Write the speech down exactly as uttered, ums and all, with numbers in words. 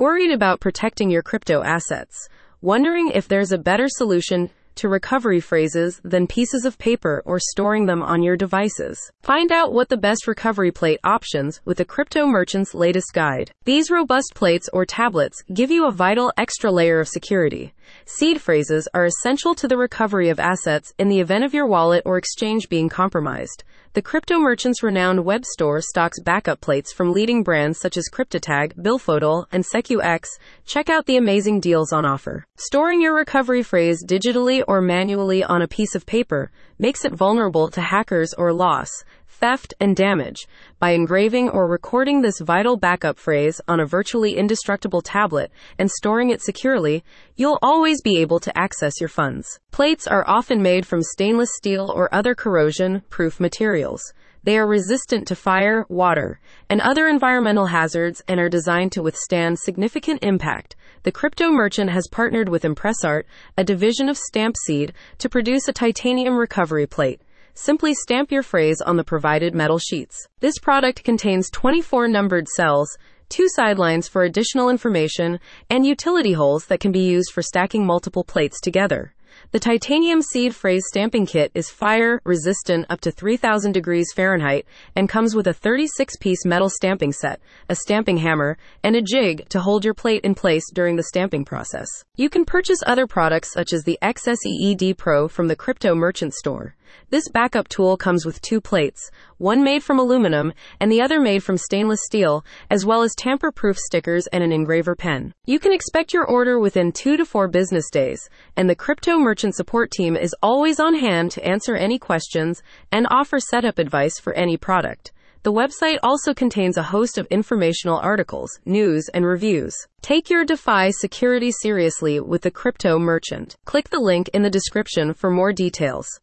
Worried about protecting your crypto assets? Wondering if there's a better solution to recovery phrases than pieces of paper or storing them on your devices? Find out what the best recovery plate options with the Crypto Merchant's latest guide. These robust plates or tablets give you a vital extra layer of security. Seed phrases are essential to the recovery of assets in the event of your wallet or exchange being compromised. The Crypto Merchant's renowned web store stocks backup plates from leading brands such as CryptoTag, Billfodal, and SecuX. Check out the amazing deals on offer. Storing your recovery phrase digitally or manually on a piece of paper makes it vulnerable to hackers or loss, theft, and damage. By engraving or recording this vital backup phrase on a virtually indestructible tablet and storing it securely, you'll always be able to access your funds. Plates are often made from stainless steel or other corrosion-proof materials. They are resistant to fire, water, and other environmental hazards and are designed to withstand significant impact. The Crypto Merchant has partnered with ImpressArt, a division of Stampseed, to produce a titanium recovery plate. Simply stamp your phrase on the provided metal sheets. This product contains twenty-four numbered cells, two sidelines for additional information, and utility holes that can be used for stacking multiple plates together. The titanium seed phrase stamping kit is fire resistant up to three thousand degrees Fahrenheit and comes with a thirty-six piece metal stamping set, a stamping hammer, and a jig to hold your plate in place during the stamping process. You can purchase other products such as the X S E E D Pro from the Crypto Merchant store. This backup tool comes with two plates, one made from aluminum and the other made from stainless steel, as well as tamper-proof stickers and an engraver pen. You can expect your order within two to four business days, and the Crypto Merchant support team is always on hand to answer any questions and offer setup advice for any product. The website also contains a host of informational articles, news, and reviews. Take your DeFi security seriously with the Crypto Merchant. Click the link in the description for more details.